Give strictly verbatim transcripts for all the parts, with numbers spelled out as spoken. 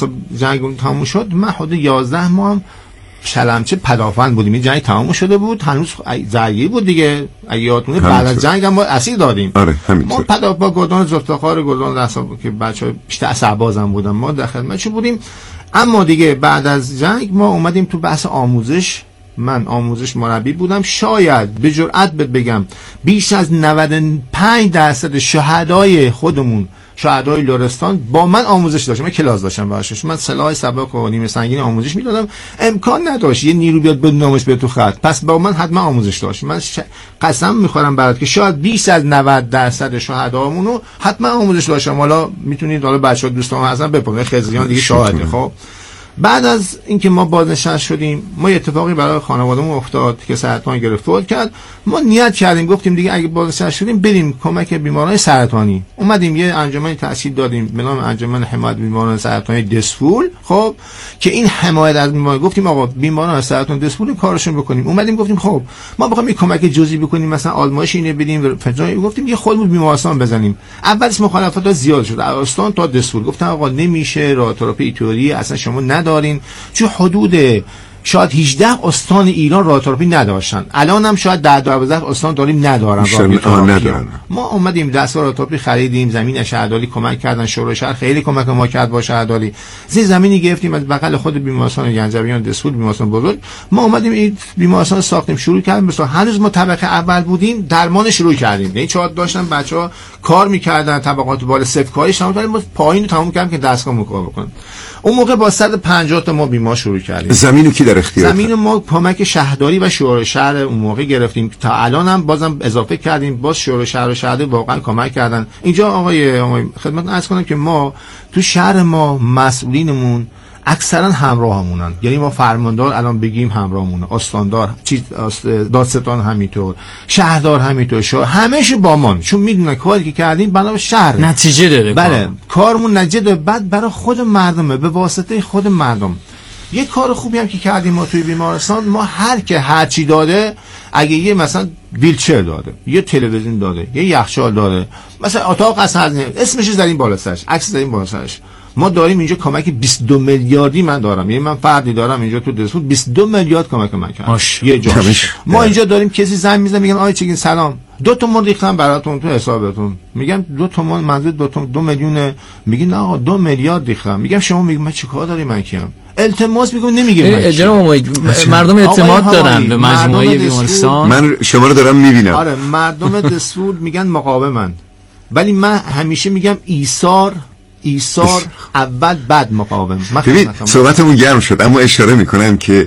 جنگ تموم شد من حدود یازده ماه هم شلمچه پدافند بودیم. این جنگ تمام شده بود، هنوز درگیری بود دیگه. اگه یادتونه بعد از جنگ هم ما اسیر دادیم. آره ما پداف با گردان زفتخار گردان دستا که بچه‌ها بیشتر سربازم بودن، ما در خدمتش بودیم. اما دیگه بعد از جنگ ما اومدیم تو بحث آموزش. من آموزش مربی بودم. شاید به جرئت بگم بیش از نود و پنج درصد شهدای خودمون، شهدای لرستان، با من آموزش داشتم. من کلاس داشتم باهاش. من سلاح سبک و نیمه سنگین آموزش میدادم. امکان نداشت یه نیرو بیاد بدون نامش بیاد تو خط. پس با من حتما آموزش داشت. من ش... قسم میخورم برات که شاید بیش از نود درصد شهدامون رو حتما آموزش داشتم. حالا میتونید حالا بچه‌ها دوستان هستن بپرسید، خزیان دیگه شاهده. خب بعد از اینکه ما بازنشسته شدیم، ما اتفاقی برای خانواده‌مون افتاد که سرطان گرفت، فوت کرد. ما نیت کردیم، گفتیم دیگه اگه بازنشسته شدیم بریم کمک بیماران سرطانی. اومدیم یه انجمنی تأسیس دادیم به نام انجمن حمایت بیماران سرطانی دسفول. خب که این حمایت از بیماران، گفتیم آقا بیماران سرطان دسفول کارشون بکنیم. اومدیم گفتیم خب ما بخوایم یه کمک جزئی بکنیم، مثلا آزمایش اینو بدیم فلان، گفتیم یه خودمون بیمارستان بزنیم. اولش مخالفت زیاد شد، از استان تا دسفول گفتن آقا نمیشه، رادیوتراپی ایتوری اصلا شما ندارین. چون حدود شاید هجده استان ایران رادیوتراپی نداشتن. الان هم شاید ده دوازده استان داریم ندارن رادیوتراپی. ما اومدیم دستگاه رادیوتراپی خریدیم، زمین شهرداری کمک کردن، شورای شهر خیلی کمک ما کرد با شهرداری. زیر زمینی گرفتیم از بغل خود بیمارستان گنجویان دسفول، بیمارستان بزرگ. ما اومدیم این بیمارستان ساختیم، شروع کردیم. مثلا هنوز ما طبقه اول بودیم، درمان شروع کردیم. یعنی چهار داشتن بچه‌ها کار می‌کردن، طبقات بالا صفر کاری شامل کردیم، ما پایین رو تموم کردیم که دستگاه مکار بکنیم. اون موقع با صد و پنجاه تا ما بیمار شروع کردیم. زمینو کی در اختیار؟ زمین ما کمک شهرداری و شورای شهر اون موقع گرفتیم. تا الان هم بازم اضافه کردیم، باز شورای شهر و شهرداری واقعا کمک کردن. اینجا آقای آقای خدمت عرض کنم که ما تو شهر ما مسئولینمون اکثرا همراهمونن. یعنی ما فرماندار الان بگیم همراهمونه، استاندار، چیز دادستان همینطور، شهردار همینطور، شهر همه‌ش با ما، چون میدونن کاری که کردیم برای شهر نتیجه داره. بله کارمون نتیجه داره. بعد برای خود مردمه، به واسطه خود مردم. یه کار خوبی هم که کردیم ما توی بیمارستان، ما هر که هر چی داده، اگه یه مثلا ویلچر داده، یه تلویزیون داده، یه یخچال داده، مثلا اتاق اصلا اسمش زدیم بالا سرش، عکس زدیم بالا سرش. ما داریم اینجا کمک بیست و دو میلیاردی من دارم، یعنی من فردی دارم اینجا تو دسفول بیست و دو میلیارد کمک من کرد یه جاش. ما اینجا داریم کسی زنگ میزنه میگن آقای چگین سلام، دو تومن ریختم براتون تو حسابتون. میگم دو تومن منظور دو تومن دو میلیون؟ میگین نه آقا دو میلیارد ریختم. میگم شما میگم من چیکار داری من کیم؟ التماس میگم نمیگه. جناب مردم اعتماد دارن به مجموعه بیمارستان. من شما رو دارم میبینم. آره مردم دسفول میگن مقاومن، ولی من همیشه میگم ایثار ایثار اول بعد مقاوم. ببین صحبتمون گرم شد، اما اشاره میکنم که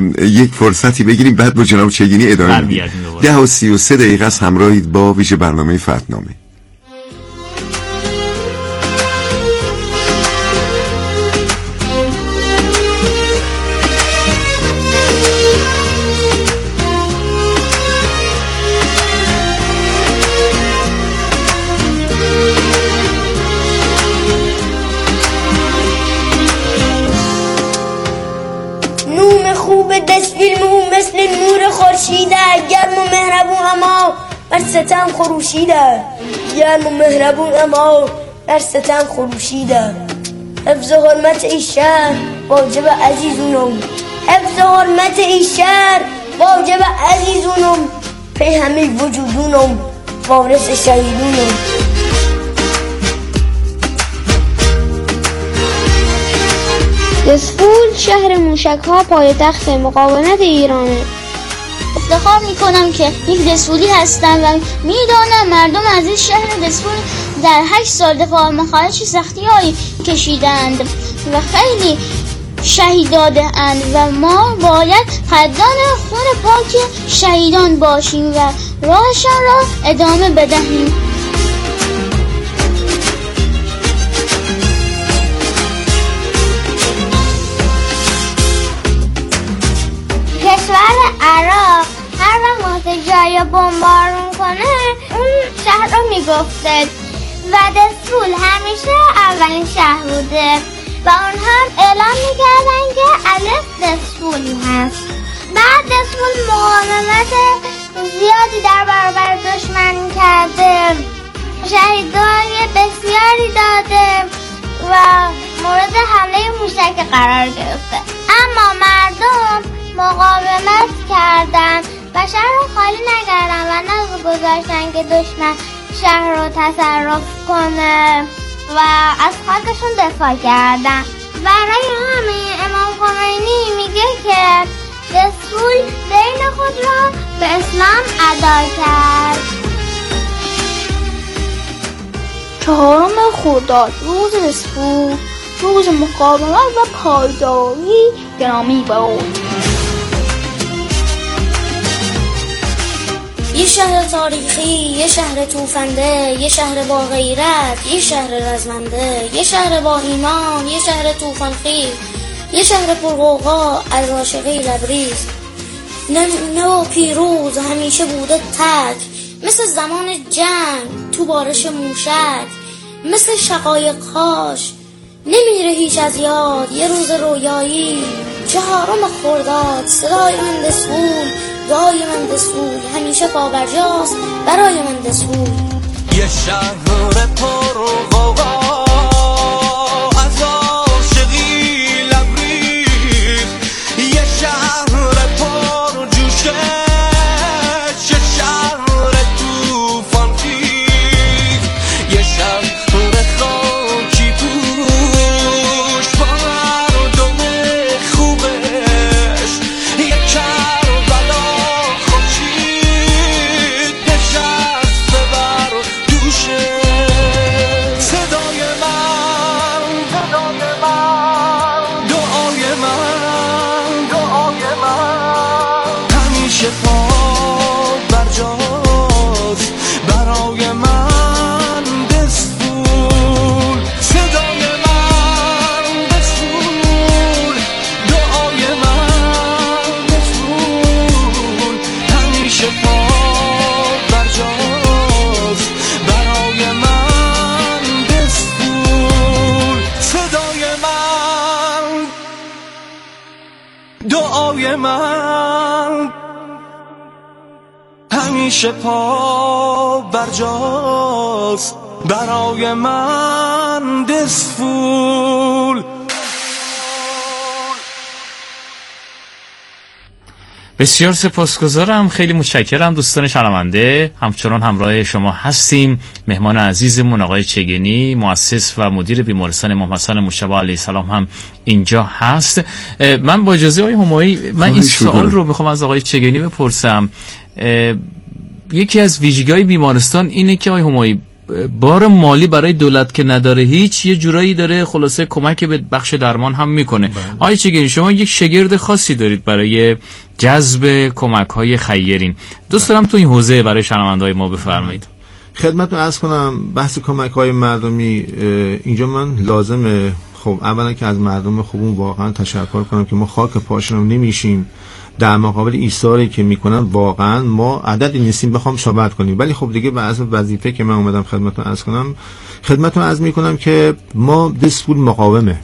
یک فرصتی بگیریم بعد با جناب چگینی ادامه بدیم. ده و سی و سه دقیقه است همراهید با ویژه برنامه فتنامه. گرم و مهربون اما بر ستم خروشیده، گرم و مهربون اما بر ستم خروشیده. حفظ حرمت ای شهر واجب عزیزونم، حفظ حرمت ای شهر واجب عزیزونم، پی همه وجودونم وارث شهیدونم. دسفول شهر موشک ها پایتخت مقاومت ایرانه. افتخار میکنم که یک دسفولی هستم و میدانم مردم عزیز شهر دسفول در هشت سال دفاع مخالف سختی هایی کشیدند و خیلی شهید داده اند و ما باید خدان خون پاک شهیدان باشیم و راهشان را ادامه بدهیم. کشور عراق هر وقت جایی بمبارون کنه اون شهر رو میگفته و دسفول همیشه اولین شهر بوده و اونها اعلام میکردن که الف دسفول هست. بعد دسفول مقاومت زیادی در برابر دشمن کرده، شهیدای بسیاری داده و مورد حمله مشترک قرار گرفته. اما مردم مقاومت کردن و شهر رو خالی نکردن و نگذاشتن که دشمن شهر رو تصرف کنه و از خاکشون دفاع کردن. برای همین امام خمینی میگه که دستور دین خود را به اسلام ادا کرد. چهارم خرداد روز دستور، روز مقاومت و پایداری گرامی بود. یه شهر تاریخی، یه شهر توفنده، یه شهر با غیرت، یه شهر رزمنده، یه شهر با ایمان، یه شهر توفانخیز، یه شهر پرغوغا از عاشقی لبریز. نه و پیروز همیشه بوده تک، مثل زمان جنگ تو بارش موشک، مثل شقایق‌هاش نمیره هیچ از یاد یه روز رویایی. چهارم خرداد صدای من دستور، دعای من دستور، همیشه پابرجاست برای من دستور. یه شهر پر غوغا از عاشقی لبریز، یه شهر پر جوشه، یه شهر توفان خیز، یه شهر خاکی پوش با مردم خوبش، یه کربلا خورشید نشسته بر دوشه. صدای من، صدای من، دعای من، دعای من، همیشه پا برجاست برای من دستور. صدای من دستور، دعای من دستور، همیشه پا برجاست برای من دستور. صدای من، دعای من، همیشه پا برجاست برای من دستور. بسیار سپاسگزارم، خیلی متشکرم دوستان شنونده. همچنان همراه شما هستیم. مهمان عزیزمون آقای چگنی، مؤسس و مدیر بیمارستان امام حسن مجتبی علیه السلام هم اینجا هست. من با اجازه آقای همایی من این سوال رو میخوام از آقای چگنی بپرسم. یکی از ویژگی‌های بیمارستان اینه که آقای همایی بار مالی برای دولت که نداره هیچ، یه جورایی داره خلاصه کمک به بخش درمان هم میکنه. آقای چگنی شما یک شگرد خاصی دارید برای جذب کمک‌های خیرین. دوست دارم تو این حوزه برای شنونده‌های ما بفرمایید. خدمتتون عرض کنم بحث کمک‌های مردمی اینجا من لازمه خب اولا که از مردم خوبون واقعا تشکر کنم که ما خاک پاشون نمیشیم در مقابل ایثاری که میکنن. واقعا ما عددی نیستیم بخوام ثابت کنیم، ولی خب دیگه به اساس وظیفه که من اومدم خدمتتون عرض کنم خدمتتون عرض میکنم که ما دستور مقاومه،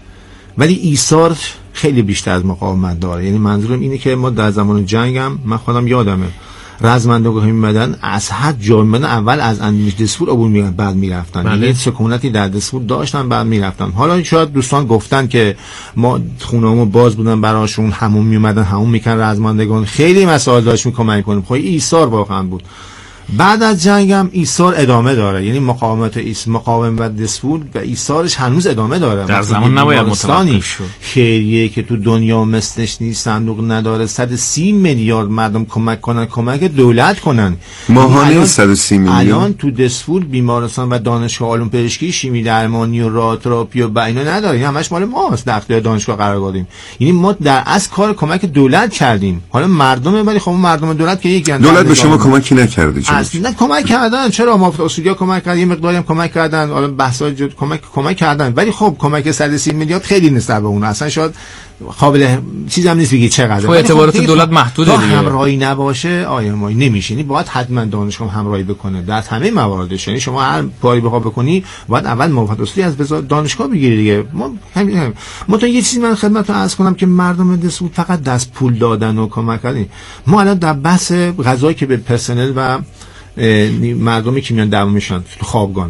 ولی ایثار خیلی بیشتر از مقاومت داره. یعنی منظورم اینه که ما در زمان جنگم من خودم یادمه رزمندگاه میمدن از حد جا میمدن، اول از اندیش دستور عبور میرفتن بعد میرفتن. بله. یعنی سکونتی در دستور داشتن بعد میرفتن. حالا شاید دوستان گفتن که ما خونه‌مون باز بودن براشون، همون میومدن همون میکن رزمندگان، خیلی مسائل داشت میکمک کنیم. خب ایثار واقعا بود. بعد از جنگ هم ایثار ادامه داره، یعنی مقاومت ایث مقاوم و دستور و ایثارش هنوز ادامه داره. در زمان نباید متوقف شد. خیریه که تو دنیا مثلش نیست، صندوق نداره، صد و سی میلیارد مردم کمک کنن، کمک دولت کنن ماهانه. صد و سی میلیون الان تو دستور بیمارستان و دانشگاه علوم پزشکی، شیمی درمانی و رادیوتراپی و بینا نداره، این همش مال ماست، در اختیار دانشگاه قرار دادیم. یعنی ما در اصل کار کمک دولت کردیم. حالا مردم، ولی خب مردم دولت که یکی دولت به شما کمکی نکرده. اصلا کمک کردن، چرا ما اصولیا کمک کردن، یه مقداری هم کمک کردن، حالا بحث‌های جد کمک کمک کردن، ولی خب کمک صد و سی میلیارد خیلی نسبت به اون اصلا شاید قابل چیزی هم نیست بگی چقدر. خب اعتبارات خب دولت محدوده دیگه. همراهی نباشه آیا ما نمیشه. باید حتما دانشگاه همراهی بکنه در همه مواردش. یعنی شما هر کاری بخوای بکنی باید اول موافقت اصولی از دانشگاه بگیری دیگه. ما همین هم. ما تو یه چیزی من خدمتتون عرض کنم که مردم دستور فقط دست پول دادن و کمک کردن. ما الان در بحث غذایی که به پرسنل و مردمی که میان دعوا میشن تو خوابگان،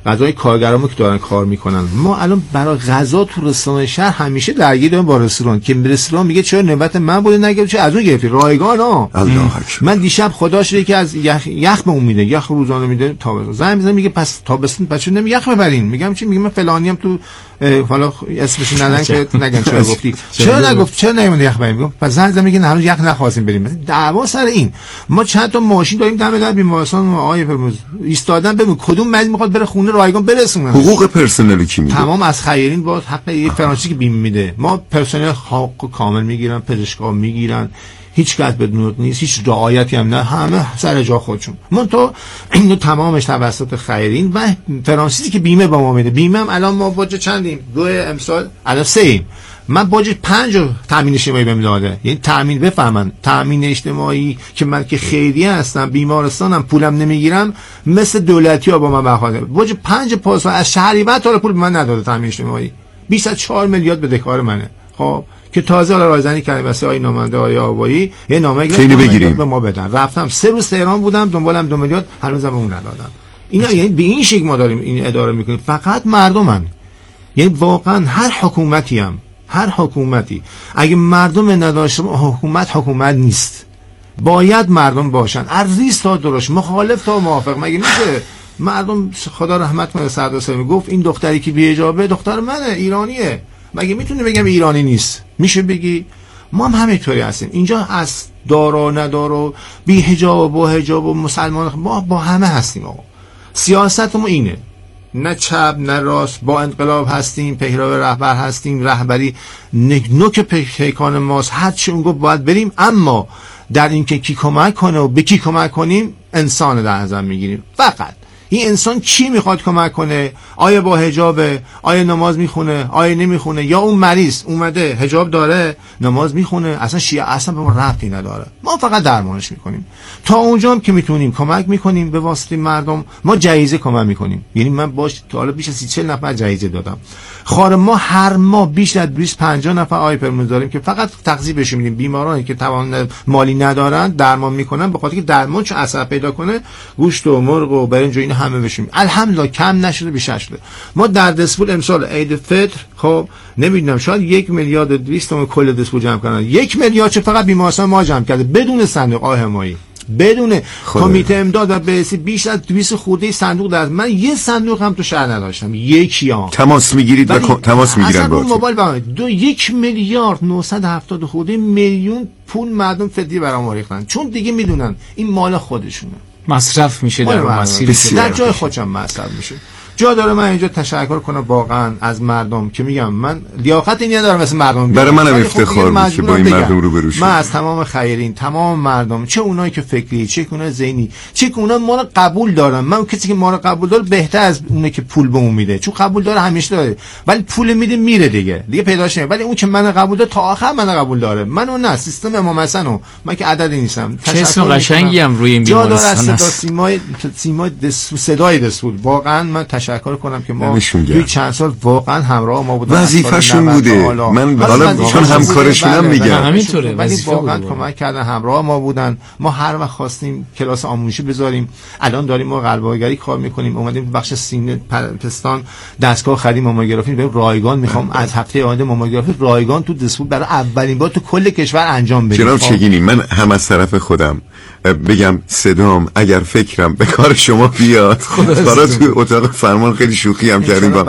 غذای کارگرامو که دارن کار میکنن. ما الان برای غذا تو رستوران شهر همیشه درگیریم با رستوران که رستوران میگه چرا نوبت من بوده نگه چه از اون گرفتی رایگان ها. من دیشب خدا شده که از یخ یخ به اون میده، یخ روزانه میده تابستون. زنگ میزنه میگه پس تابستون بچه نمی یخ ببرین. میگم چی؟ میگم فلانی هم تو حالا اسمش ندن که نگن چرا گفتی، چرا نگفت، چرا نمیونه یخ ببرین. میگم پس زنگ میگه هنوز یخ نخواستیم بریم. دعوا سر این. ما چند تا ماشین داریم دم در بیمارستان آقای فرموز ایستادن ببین کدوم مریض میخواد بره خونه رایگان برسونه. حقوق پرسنل کی میده؟ تمام از خیرین با حق یه فرانسیسی که بیمه میده. ما پرسنل حقوق کامل میگیرن، پزشکا میگیرن، هیچ کس بدون نیست، هیچ رعایتی هم نه، همه سر جا خودشون. من تو اینو تمامش توسط خیرین و فرانسیسی که بیمه با ما میده. بیمه هم الان ما باج چندیم؟ دو امسال الان سه ایم. من باج پنج تامین اجتماعی بهم داده. یعنی تامین بفهمن تامین اجتماعی که من که خیریه هستم بیمارستانم پولم نمیگیرم مثل دولتی ها با من بخواده. باج پنج پاسا از شهریور تا پول به من نداده تامین اجتماعی. بیست تا چهار میلیارد بدهکار منه. خب که تازه حالا رایزنی کردیم واسه آقای نماینده آقای آوایی یه نامه گرفتم به ما بدن. رفتم سه روز تهران بودم دنبالم دو میلیارد هنوزم به اون ندادم. اینا یعنی به این شکل ما داریم این اداره میکنیم. فقط مردمن. یعنی واقعا هر حکومتی هم هر حکومتی اگه مردم نداشته حکومت حکومت نیست. باید مردم باشن ارزیز تا درشت مخالف تا موافق. مگه میشه مردم خدا رحمت کنه سعد حسینی گفت این دختری که بی حجابه دختر منه ایرانیه. مگه میتونه بگم ایرانی نیست؟ میشه بگی؟ ما هم همینطوری هستیم اینجا از دارا ندارا بی حجاب و با حجاب و مسلمان ما با همه هستیم. آقا سیاست ما اینه، نه چپ نه راست، با انقلاب هستیم، پیرو رهبر هستیم، رهبری نوک پیکان ماست، هر چی اون گفت باید بریم. اما در این که کی کمک کنه و به کی کمک کنیم انسان در نظر میگیریم. فقط این انسان کی میخواد کمک کنه؟ آیا با حجابه؟ آیا نماز میخونه؟ آیا نمیخونه؟ یا اون مریض اومده حجاب داره نماز میخونه اصلا شیعه اصلا به ما ربطی نداره، ما فقط درمانش میکنیم. تا اونجا که میتونیم کمک میکنیم به واسطه مردم. ما جایزه کمک میکنیم، یعنی من باش تا حالا بیش از سی چهل نفر جایزه دادم. خار ما هر ماه بیش از بیست پنجاه نفر آی پرمون داریم که فقط تغذیه بهشون میدیم. بیمارانی که توان مالی ندارن درمان میکنن به خاطر که درمان چون اثر پیدا کنه گوشت و مرغ و برنج و اینا همه بشیم. الحمدلله کم نشده بیشتر شده. ما در دسپول امسال عید فطر خب نمیدونم شاید یک میلیارد و دویست تومن کل دسپول جمع کردن. یک میلیارد چه فقط بیمارستان ما جمع کرده بدون صندوق آه حمایی، بدون کمیته امداد و بهسی. بیش از دویست خورده صندوق در من یه صندوق هم تو شهر نداشتم. یکی ها تماس میگیرید و تماس میگیرن با موبایل برام دو یک میلیارد نهصد و هفتاد خورده میلیون پول مردم فدیه برام ریختن چون دیگه میدونن این مال خودشونه، مصرف میشه در مسیر در جای خودم مصرف میشه. جا داره من اینجا تشکر کنم واقعا از مردم که میگم من لیاقت این ندارم مثل مردم. برای منم افتخار بود که با این مردم روبرو شدم. من از تمام خیرین تمام مردم چه اونایی که فکری چه اونای ذهنی چه اونا ما رو قبول دارن. من کسی که ما رو قبول داره بهتر از اونه که پول بهمون میده، چون قبول داره همیشه داره ولی پول میده میره دیگه دیگه پیداش نمیشه. ولی اون که من قبول داره تا آخر من قبول داره. من اون نه سیستم امام حسن و من که عددی نیستم. چه اسم قشنگی هم روی این بیمارستان است. سیمای سیمای دستور صدای دستور واقعا من تشکر کنم که ما توی چند سال واقعا همراه ما بودن. وظیفه‌شون بوده. من حالا چون همکارشونم میگم همینطوره. ولی واقعا کمک کردن همراه ما بودن. ما هر وقت خواستیم کلاس آموزشی بذاریم الان داریم ما قلب‌آگری کار میکنیم. اومدیم بخش سینه پستان دستگاه خرید ماموگرافی به رایگان میخوام از هفته آینده ماموگرافی رایگان تو دسپول برای اولین بار تو کل کشور انجام بدیم. جناب چگینی من هم از طرف خودم بگم صدام اگر فکرم به کار شما بیاد کارا تو اتاق فرمان خیلی شوخی هم کردیم با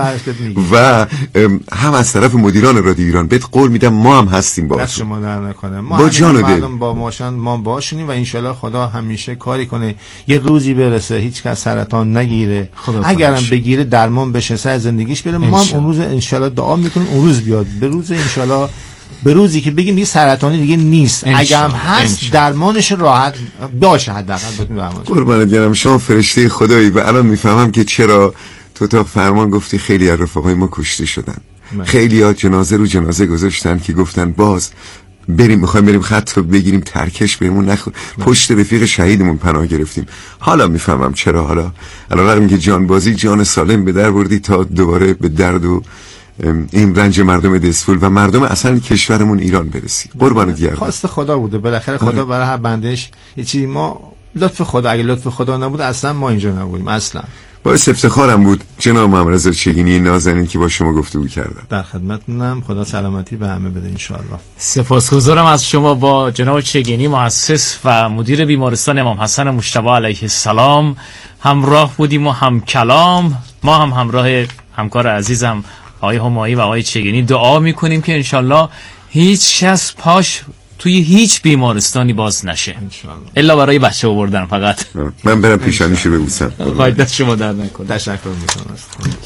و هم از طرف مدیران رادیو ایران بهت قول میدم ما هم هستیم با شما در نکنه. ما با جان و دل با ماشن ما باشونیم و انشالله خدا همیشه کاری کنه یه روزی برسه هیچ کس سرطان نگیره، اگرم بگیره درمان بشه سر زندگیش بره. ما هم اون روز انشالله دعا میکنیم اون روز بیاد، به روز انشالله به روزی که بگیم دیگه سرطانی دیگه نیست، اگه هم هست درمانش راحت باشه حداقل بتونیم درمانش. قربانت برم شما فرشته خدایی و الان میفهمم که چرا تو تا فرمان گفتی خیلی از رفقای ما کشته شدن. خیلی ها جنازه رو جنازه گذاشتن که گفتن باز بریم میخوایم بریم خط رو بگیریم ترکش بهمون نخو پشت رفیق شهیدمون پناه گرفتیم. حالا میفهمم چرا. حالا الان که جانبازی جان سالم به در بردی تا دوباره به درد و این رنج مردم دسپول و مردم اصلا کشورمون ایران برسی. قربانت گردم. خواست خدا بوده بالاخره. خدا برای هر بندش یه چیزی. ما لطف خدا، اگه لطف خدا نبود اصلا ما اینجا نبودیم اصلا. باعث افتخارم بود جناب محمد رضا چگینی نازنین که با شما گفتگو کردم. در خدمتتونم. خدا سلامتی به همه بده انشاءالله. سپاسگزارم از شما. با جناب چگینی مؤسس و مدیر بیمارستان امام حسن مجتبی علیه السلام همراه بودیم و هم کلام. ما هم همراه همکار عزیزم آقای همایی و آقای چگینی دعا میکنیم که انشالله هیچ کس پاش توی هیچ بیمارستانی باز نشه الا برای بچه آوردن فقط. من برم پیشانیشو ببوسم. فایده شما در نکنه. تشکر میکنم.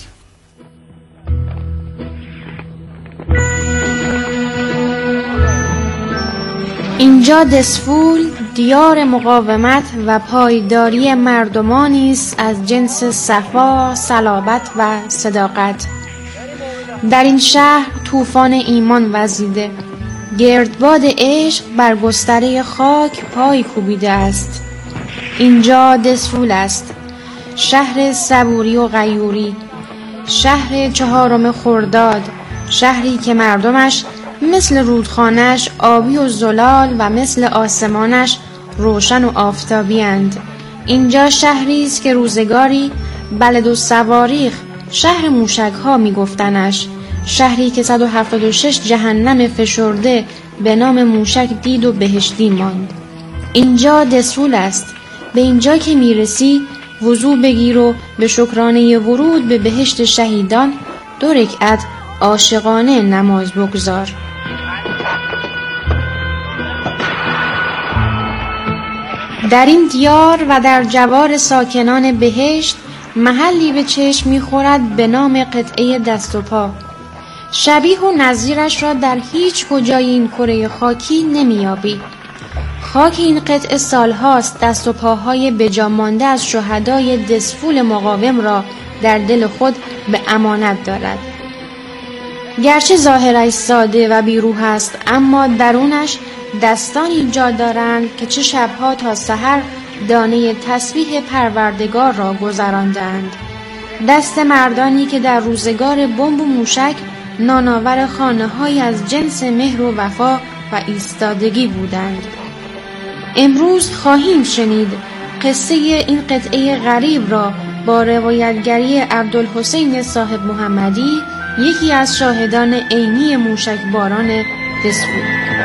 اینجا دسفول دیار مقاومت و پایداری مردمانی است از جنس صفا، صلابت و صداقت. در این شهر طوفان ایمان وزیده، گردباد عشق بر گستره خاک پای کوبیده است. اینجا دسفول است، شهر صبوری و غیوری، شهر چهارم خرداد، شهری که مردمش مثل رودخانه‌اش آبی و زلال و مثل آسمانش روشن و آفتابی اند. اینجا شهری است که روزگاری بلد و سواریخ شهر موشک ها می گفتنش، شهری که صد و هفتاد و شش جهنم فشرده به نام موشک دید و بهشتی ماند. اینجا دسفول است، به اینجا که می رسی وضو بگیر و به شکرانه ورود به بهشت شهیدان دو رکعت عاشقانه نماز بگذار. در این دیار و در جوار ساکنان بهشت محلی به چشم می‌خورد به نام قطعه دست و پا. شبیه و نظیرش را در هیچ کجای این کره خاکی نمی‌یابی. خاک این قطعه سالهاست دست و پاهای بجا مانده از شهدای دسفول مقاوم را در دل خود به امانت دارد. گرچه ظاهرش ساده و بیروح است، اما درونش دستانی جا دارند که چه شبها تا سحر دانه تسبیح پروردگار را گذراندند. دست مردانی که در روزگار بمب و موشک نانآور خانه‌های از جنس مهر و وفا و ایستادگی بودند. امروز خواهیم شنید قصه این قطعه غریب را با روایتگری عبدالحسین صاحب محمدی، یکی از شاهدان عینی موشک باران دسفول.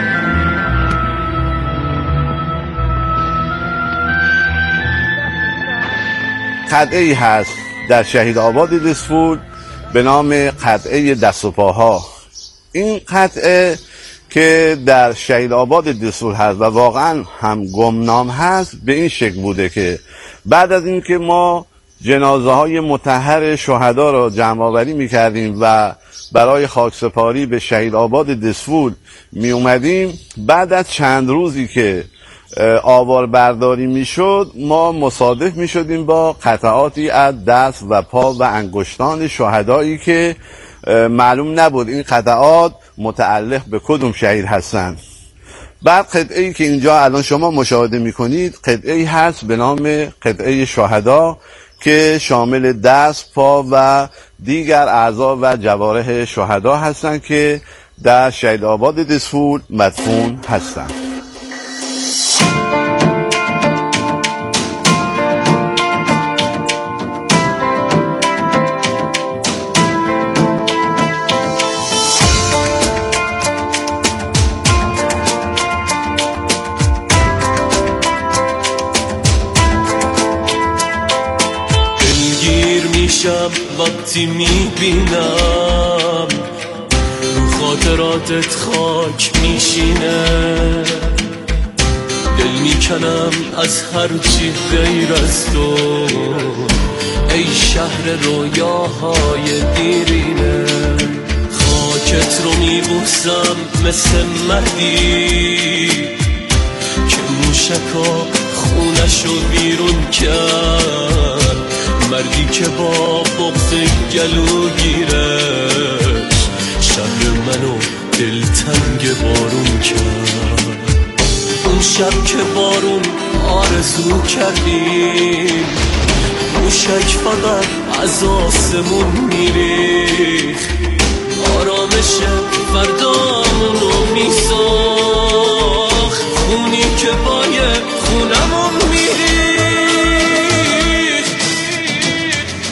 قطعه‌ای هست در شهید آباد دسفول به نام قطعه دست و پاها. این قطعه که در شهید آباد دسفول هست و واقعا هم گمنام هست به این شکل بوده که بعد از اینکه ما جنازه های مطهر شهدا را جمع آوری می کردیم و برای خاکسپاری به شهید آباد دسفول می اومدیم، بعد از چند روزی که آوار برداری می شد ما مصادف می شدیم با قطعاتی از دست و پا و انگشتان شهدایی که معلوم نبود این قطعات متعلق به کدوم شهید هستند. بعد قطعه‌ای که اینجا الان شما مشاهده می کنید قطعه‌ای هست به نام قطعه شهدا که شامل دست، پا و دیگر اعضا و جوارح شهدا هستند که در شهید آباد دسفول مدفون هستند. وقتی میبینم رو خاطراتت خاک میشینه، دل میکنم از هر چی غیر از تو، ای شهر رویاهای دیرینه. خاکت رو میبوسم مثل مردی که موشکا خونشو بیرون کرد، مردی که با بغض گلو گیرش شهر منو دلتنگ بارون کرد. اون شب که بارون آرزو کردیم، موشک فقط از آسمون میریخت، آرامش فردامونو میساخت، خونی که بای خونمون میریخت.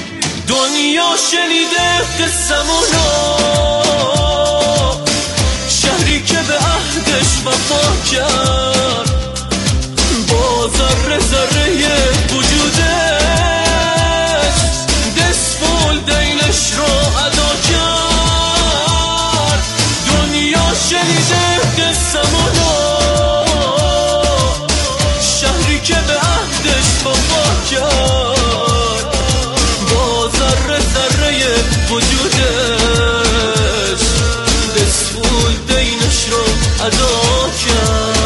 ادا کرد.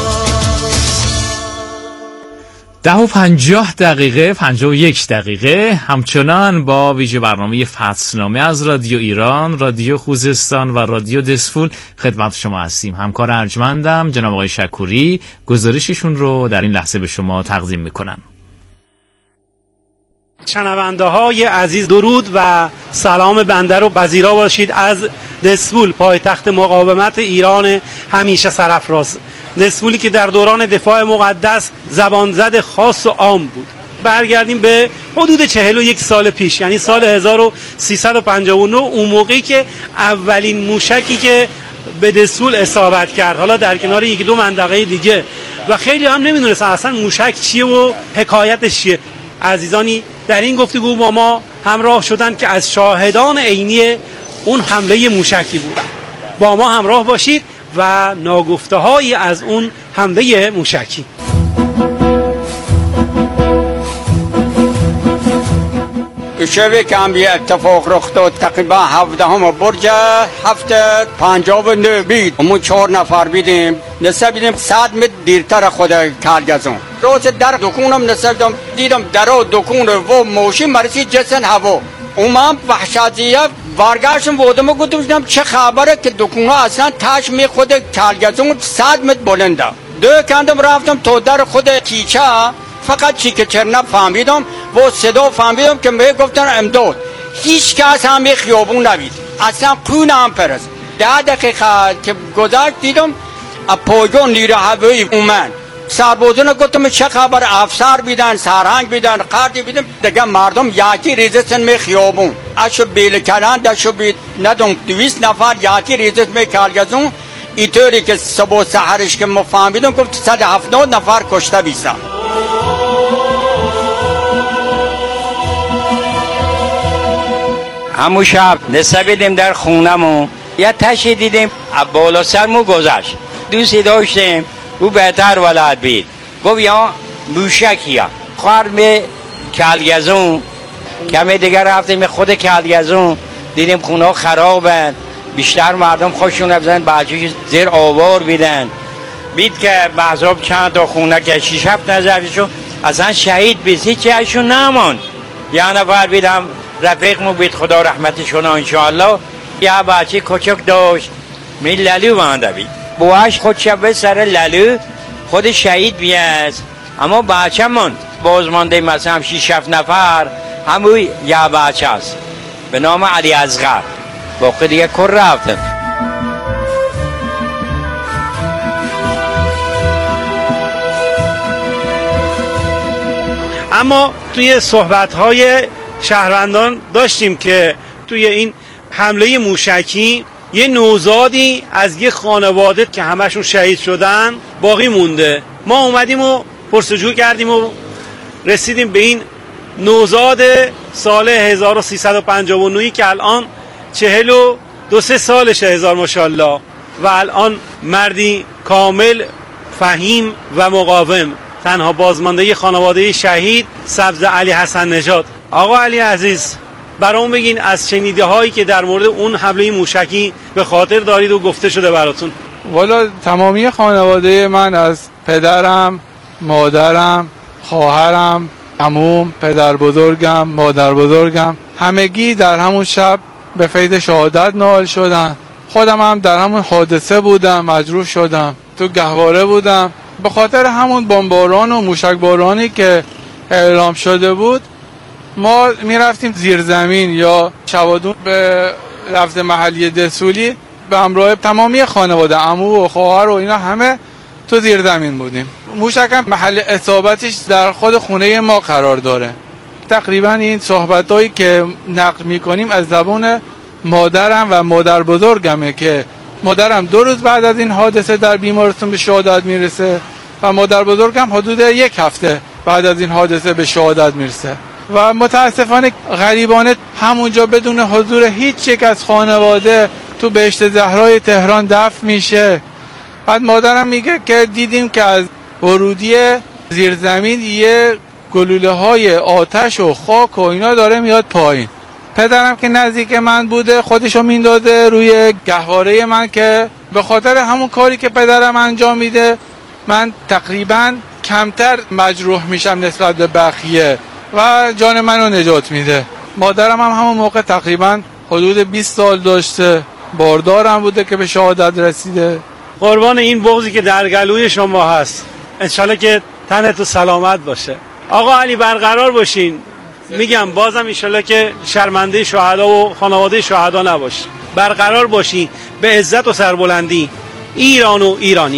ده و پنجاه دقیقه پنجاه و یک دقیقه همچنان با ویژه برنامه فصلنامه از رادیو ایران، رادیو خوزستان و رادیو دسفول خدمت شما هستیم. همکار ارجمندم جناب آقای شکوری گزارششون رو در این لحظه به شما تقدیم میکنن. شنونده های عزیز، درود و سلام بنده رو پذیرا باشید از دسفول، پایتخت مقاومت ایران همیشه سرافراز. دسفولی که در دوران دفاع مقدس زبانزد خاص و عام بود. برگردیم به حدود چهل و یک سال پیش، یعنی سال هزار و سیصد و پنجاه و نه، اون موقعی که اولین موشکی که به دسفول اصابت کرد، حالا در کنار یک دو منطقه دیگه، و خیلی هم نمیدونستن اصلا موشک چیه و حکایتش چیه. عزیزانی در این گفتگو با ما همراه شدن که از شاهدان عینی اون حمله موشکی بودن. با ما همراه باشید و ناگفته هایی از اون حمله موشکی. شبی که هم یه اتفاق رخ داد، تقریبا هفدهم برج هفته پنجاه و نه بید. همون چهار نفر بیدیم، نصف بیدیم صد متر دیرتر خود کلگزون. روز در دکونم نصف دیدم دیدم در دکون و موشی مرسی جسن هوا. اومم وحشتیه برگشتم بودم و گفتم چه خبره که دکونه اصلا تاش می خود کلگزون صد متر بلنده. دو کندم رفتم تو در خود کیچه، فقط چی که چرنه فهمیدم و صدا فهمیدم که می گفتن امداد. هیچ کس هم می خیابون نبید، اصلا قون هم پرست. ده دقیقه که گذشت دیدم پایگاه نیروی هوایی اومد. سربازان گفتم چه خبر، افسر بیدن، سرهنگ بیدن، قردی بیدن. دیگه مردم یکی ریزستن می خیابون، اشو بیل کلند اشو بید ندون دویست نفر یکی ریزست می کلگزون. اینطوری که صبح سحرش که ما فهمیدم گفت صد و هفتاد نفر کشته بیستن. همون شب نصف بیدیم در خونمون یه تشی دیدیم بالا سرمو گذشت. دوستی داشتیم او بهتر ولد بید، گفت یا موشکیه خورد به کلگزون. کمی دیگر رفتیم خود کلگزون، دیدیم خونه خرابن، بیشتر مردم خوششون نبزن، بچه زیر آوار بیدن. بید که محضاب چند تا خونه که شیش هفت نظرشون اصلا شهید بیست، هیچی ازشون نمان. یه نفر بیدم رفیقمو بید، خدا رحمتشون انشاءالله، یه بچه کچک داشت می لالو بانده بید، بوهش خود شبه سر لالو خود شهید بیاد. اما بچه من بازمانده مثلا شیش هفت نفر همون یه بچه است به نام علی اصغر، باقی دیگه کر رفتن. اما توی صحبت‌های شهروندان داشتیم که توی این حمله موشکی یه نوزادی از یه خانواده که همشون شهید شدن باقی مونده. ما اومدیم و پرسجو کردیم و رسیدیم به این نوزاد سال هزار و سیصد و پنجاه و نه که الان چهل و دو سه سالشه، هزار ماشاءالله، و الان مردی کامل فهیم و مقاوم، تنها بازمانده خانواده شهید سبز علی حسن نژاد. آقا علی عزیز، برام بگین از شنیده هایی که در مورد اون حمله موشکی به خاطر دارید و گفته شده براتون. والا تمامی خانواده من از پدرم، مادرم، خواهرم، عموم، پدر بزرگم، مادر بزرگم همگی در همون شب به فیض شهادت نائل شدن. خودم هم در همون حادثه بودم، مجروح شدم، تو گهواره بودم. به خاطر همون بمباران و موشک بارانی که اعلام شده بود ما میرفتیم زیر زمین یا شبادون به لفظ محلی دسولی به همراه تمامی خانواده، عمو و خواهر و اینا همه تو زیر زمین بودیم. موشک هم محل اصابتش در خود خونه ما قرار داره. تقریبا این صحبتایی که نقل میکنیم از زبان مادرم و مادر بزرگمه که مادرم دو روز بعد از این حادثه در بیمارستان به شهادت میرسه و مادر بزرگم حدود یک هفته بعد از این حادثه به شهادت میرسه و متاسفانه غریبانه همونجا بدون حضور هیچ یک از خانواده تو بهشت زهرای تهران دفن میشه. بعد مادرم میگه که دیدیم که از ورودی زیرزمین یه گلوله های آتش و خاک و اینا داره میاد پایین. پدرم که نزدیک من بوده خودشو میندازه روی گهواره من که به خاطر همون کاری که پدرم انجام میده من تقریبا کمتر مجروح میشم نسبت به بقیه و جان منو نجات میده. مادرم هم همون موقع تقریبا حدود بیست سال داشته، باردارم بوده که به شهادت رسیده. قربان این بغضی که در گلوی شما هست، انشالله که تنت سلامت باشه. آقا علی برقرار باشین. میگم بازم انشالله که شرمنده شهدا و خانواده شهدا نباشی. برقرار باشی به عزت و سربلندی. ایران و ایرانی.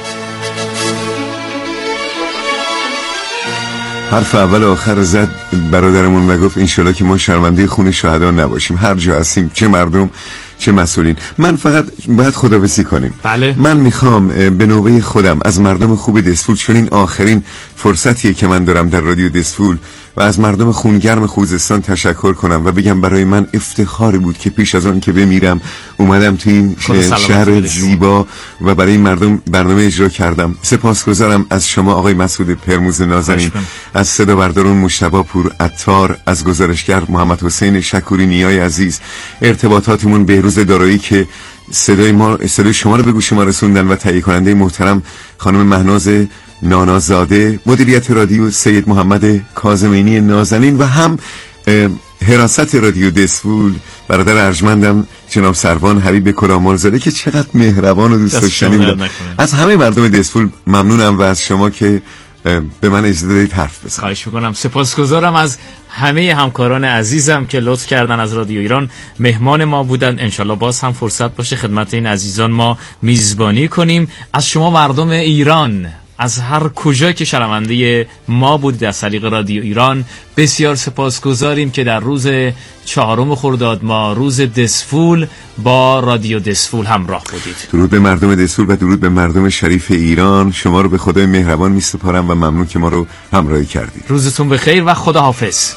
حرف اول و آخر زد برادرمون و گفت انشالله که ما شرمنده خون شهدا نباشیم، هر جا هستیم، چه مردم چه مسئولین. من فقط باید خداحافظی کنیم. بله. من میخوام به نوبه خودم از مردم خوب دسفول، چون این آخرین فرصتیه که من دارم در رادیو دسفول، و از مردم خونگرم خوزستان تشکر کنم و بگم برای من افتخاری بود که پیش از آن که بمیرم اومدم تو این شهر زیبا و برای این مردم برنامه اجرا کردم. سپاسگزارم از شما آقای مسعود پرموز نازنین، از صدا بردارون مجتبی پور عطار، از گزارشگر محمد حسین شکوری نیای عزیز، ارتباطاتمون بهروز دارایی که صدای ما صدای شما رو به گوش ما رسوندن، و تهیه کننده محترم خانم مهناز نانازاده، مدیریت رادیو سید محمد کاظمینی نازنین، و هم حراست رادیو دسفول برادر ارجمندم جناب سروان حبیب کلامرزاده که چقدر مهربان و دوست داشتنی بود. از همه مردم دسفول ممنونم و از شما که به من اجازه دادید حرف بزنم. خواهش میکنم. سپاسگزارم از همه همکاران عزیزم که لطف کردن از رادیو ایران مهمان ما بودن. انشالله باز هم فرصت باشه خدمت این عزیزان ما میزبانی کنیم. از شما مردم ایران از هر کجا که شنونده ما بودید از طریق رادیو ایران بسیار سپاسگزاریم که در روز چهارم خرداد ماه روز دسفول با رادیو دسفول همراه بودید. درود به مردم دسفول و درود به مردم شریف ایران. شما رو به خدای مهربان میسپارم و ممنون که ما رو همراهی کردید. روزتون بخیر و خداحافظ.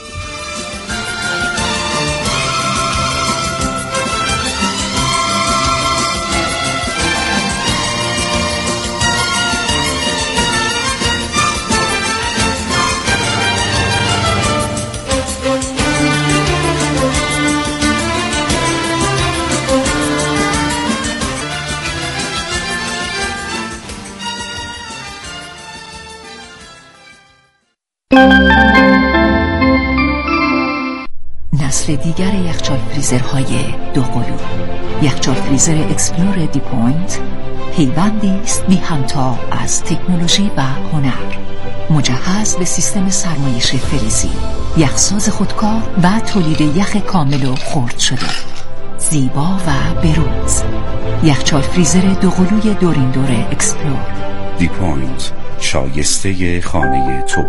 نسل دیگر یخچال فریزرهای دو قلو، یخچال فریزر اکسپلور دی پوینت پیوندی است بی همتا از تکنولوژی و هنر، مجهز به سیستم سرمایش فریزی، یخساز خودکار و تولید یخ کامل و خرد شده، زیبا و بروز. یخچال فریزر دو قلوی دورین دور اکسپلور دی پوینت، شایسته خانه تو.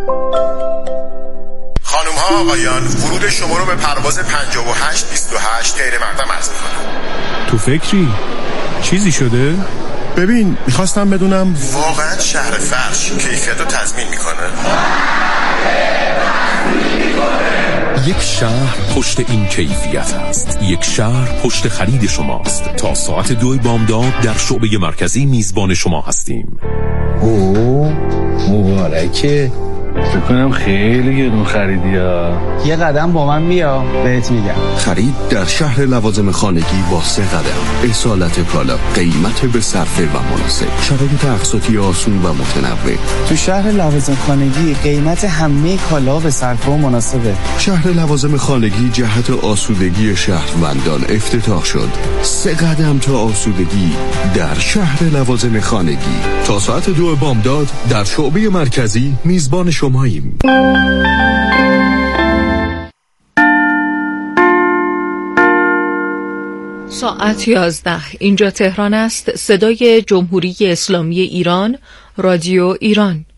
خانم ها آقایان، ورود شما رو به پرواز پنجاه و هشت بیست و هشت غیر مقدم عرض می‌کنم. تو فکری؟ چیزی شده؟ ببین میخواستم بدونم واقعا شهر فرش کیفیت رو تضمین میکنه؟ یک شهر پشت این کیفیت است. یک شهر پشت خرید شماست. تا ساعت دوی بامداد در شعبه مرکزی میزبان شما هستیم. اوه مبارکه. فکر کنم خیلی گرون خریدی ها. یه قدم با من بیا بهت میگم. خرید در شهر لوازم خانگی با سه قدم. اصالت کالا، قیمت به صرفه و مناسب، شرایط اقساطی آسون و متنوع. تو شهر لوازم خانگی قیمت همه کالا به صرفه و مناسبه. شهر لوازم خانگی جهت آسودگی شهروندان افتتاح شد. سه قدم تا آسودگی در شهر لوازم خانگی. تا ساعت دو بامداد در شعبه مرکزی میزبان شماییم. ساعت یازده. اینجا تهران است. صدای جمهوری اسلامی ایران، رادیو ایران.